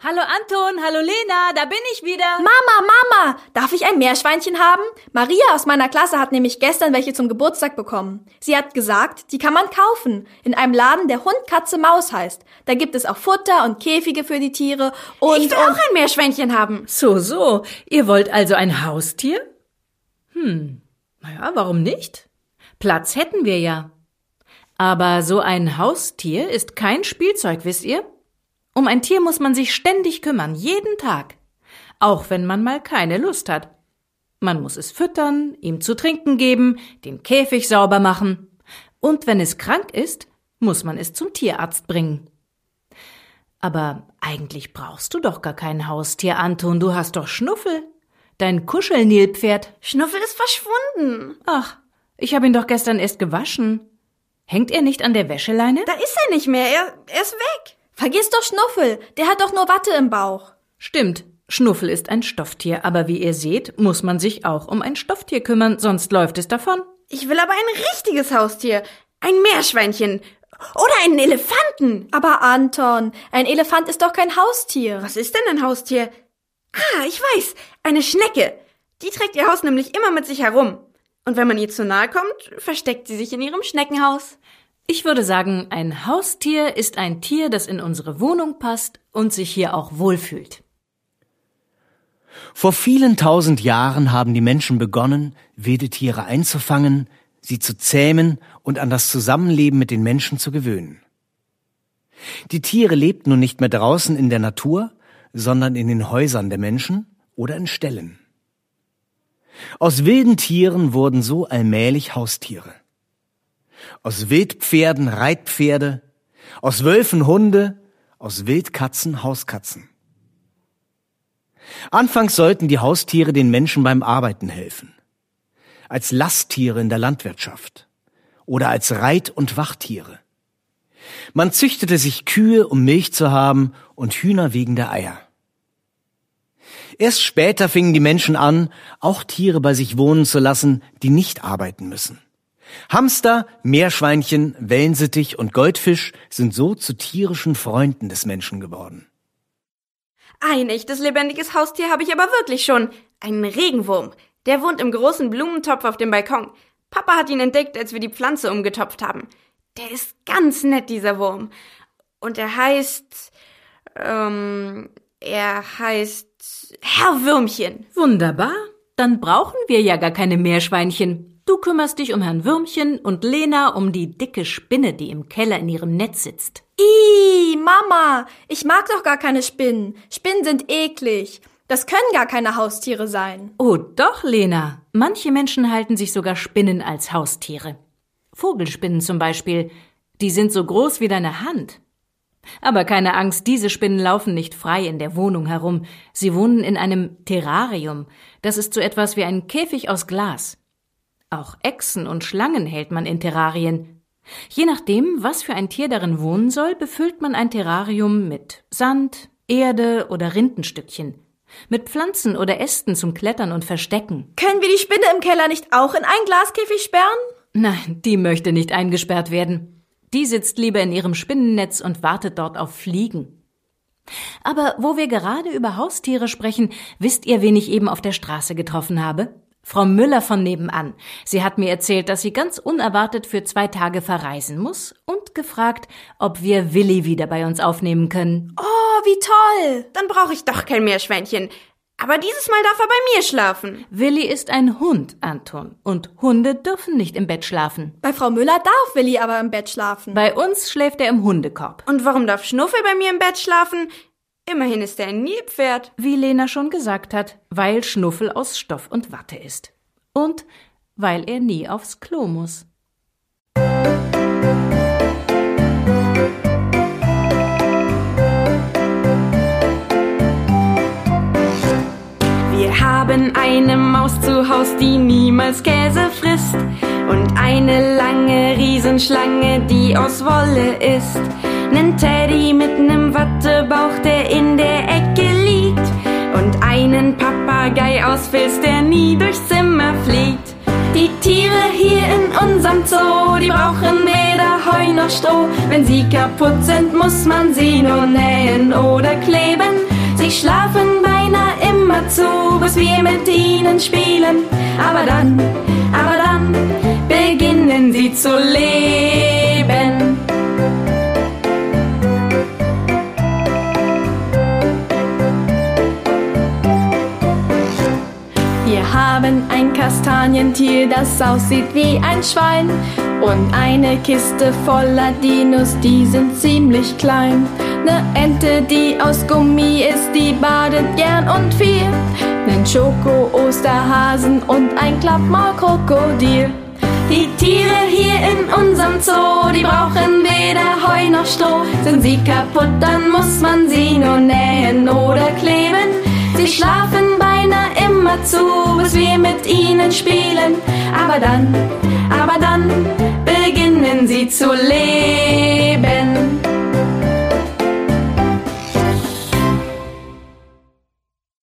Hallo Anton, hallo Lena, da bin ich wieder. Mama, darf ich ein Meerschweinchen haben? Maria aus meiner Klasse hat nämlich gestern welche zum Geburtstag bekommen. Sie hat gesagt, die kann man kaufen. In einem Laden, der Hund, Katze, Maus heißt. Da gibt es auch Futter und Käfige für die Tiere und... Ich will auch ein Meerschweinchen haben. So, ihr wollt also ein Haustier? Naja, warum nicht? Platz hätten wir ja. Aber so ein Haustier ist kein Spielzeug, wisst ihr? Um ein Tier muss man sich ständig kümmern, jeden Tag. Auch wenn man mal keine Lust hat. Man muss es füttern, ihm zu trinken geben, den Käfig sauber machen. Und wenn es krank ist, muss man es zum Tierarzt bringen. Aber eigentlich brauchst du doch gar kein Haustier, Anton. Du hast doch Schnuffel, dein Kuschelnilpferd. Schnuffel ist verschwunden. Ach, ich habe ihn doch gestern erst gewaschen. Hängt er nicht an der Wäscheleine? Da ist er nicht mehr, er ist weg. Vergiss doch Schnuffel, der hat doch nur Watte im Bauch. Stimmt, Schnuffel ist ein Stofftier, aber wie ihr seht, muss man sich auch um ein Stofftier kümmern, sonst läuft es davon. Ich will aber ein richtiges Haustier, ein Meerschweinchen oder einen Elefanten. Aber Anton, ein Elefant ist doch kein Haustier. Was ist denn ein Haustier? Ich weiß, eine Schnecke. Die trägt ihr Haus nämlich immer mit sich herum. Und wenn man ihr zu nahe kommt, versteckt sie sich in ihrem Schneckenhaus. Ich würde sagen, ein Haustier ist ein Tier, das in unsere Wohnung passt und sich hier auch wohlfühlt. Vor vielen tausend Jahren haben die Menschen begonnen, wilde Tiere einzufangen, sie zu zähmen und an das Zusammenleben mit den Menschen zu gewöhnen. Die Tiere lebten nun nicht mehr draußen in der Natur, sondern in den Häusern der Menschen oder in Ställen. Aus wilden Tieren wurden so allmählich Haustiere. Aus Wildpferden Reitpferde, aus Wölfen Hunde, aus Wildkatzen Hauskatzen. Anfangs sollten die Haustiere den Menschen beim Arbeiten helfen. Als Lasttiere in der Landwirtschaft oder als Reit- und Wachtiere. Man züchtete sich Kühe, um Milch zu haben, und Hühner wegen der Eier. Erst später fingen die Menschen an, auch Tiere bei sich wohnen zu lassen, die nicht arbeiten müssen. Hamster, Meerschweinchen, Wellensittich und Goldfisch sind so zu tierischen Freunden des Menschen geworden. Ein echtes lebendiges Haustier habe ich aber wirklich schon. Einen Regenwurm. Der wohnt im großen Blumentopf auf dem Balkon. Papa hat ihn entdeckt, als wir die Pflanze umgetopft haben. Der ist ganz nett, dieser Wurm. Und er heißt Herr Würmchen. Wunderbar, dann brauchen wir ja gar keine Meerschweinchen. Du kümmerst dich um Herrn Würmchen und Lena um die dicke Spinne, die im Keller in ihrem Netz sitzt. Mama, ich mag doch gar keine Spinnen. Spinnen sind eklig. Das können gar keine Haustiere sein. Oh doch, Lena. Manche Menschen halten sich sogar Spinnen als Haustiere. Vogelspinnen zum Beispiel, die sind so groß wie deine Hand. Aber keine Angst, diese Spinnen laufen nicht frei in der Wohnung herum. Sie wohnen in einem Terrarium. Das ist so etwas wie ein Käfig aus Glas. Auch Echsen und Schlangen hält man in Terrarien. Je nachdem, was für ein Tier darin wohnen soll, befüllt man ein Terrarium mit Sand, Erde oder Rindenstückchen. Mit Pflanzen oder Ästen zum Klettern und Verstecken. Können wir die Spinne im Keller nicht auch in einen Glaskäfig sperren? Nein, die möchte nicht eingesperrt werden. Die sitzt lieber in ihrem Spinnennetz und wartet dort auf Fliegen. Aber wo wir gerade über Haustiere sprechen, wisst ihr, wen ich eben auf der Straße getroffen habe? Frau Müller von nebenan. Sie hat mir erzählt, dass sie ganz unerwartet für 2 Tage verreisen muss und gefragt, ob wir Willi wieder bei uns aufnehmen können. Oh, wie toll! Dann brauche ich doch kein Meerschweinchen. Aber dieses Mal darf er bei mir schlafen. Willi ist ein Hund, Anton. Und Hunde dürfen nicht im Bett schlafen. Bei Frau Müller darf Willi aber im Bett schlafen. Bei uns schläft er im Hundekorb. Und warum darf Schnuffel bei mir im Bett schlafen? Immerhin ist er ein Nilpferd. Wie Lena schon gesagt hat, weil Schnuffel aus Stoff und Watte ist. Und weil er nie aufs Klo muss. Wir haben eine Maus zu Haus, die niemals Käse frisst. Und eine lange Riesenschlange, die aus Wolle ist. Nen Teddy mit nem Wattebauch, der in der Ecke liegt. Und einen Papagei aus Filz, der nie durchs Zimmer fliegt. Die Tiere hier in unserem Zoo, die brauchen weder Heu noch Stroh. Wenn sie kaputt sind, muss man sie nur nähen oder kleben. Sie schlafen beinahe immer zu, bis wir mit ihnen spielen. Aber dann beginnen sie zu leben. Wir haben ein Kastanientier, das aussieht wie ein Schwein, und eine Kiste voller Dinos, die sind ziemlich klein. Ne Ente, die aus Gummi ist, die badet gern und viel. Nen Schoko-Osterhasen und ein Klappmaul-Krokodil. Die Tiere hier in unserem Zoo, die brauchen weder Heu noch Stroh. Sind sie kaputt, dann muss man sie nur nähen oder kleben. Sie schlafen beinahe immer zu, bis wir mit ihnen spielen. Aber dann beginnen sie zu leben.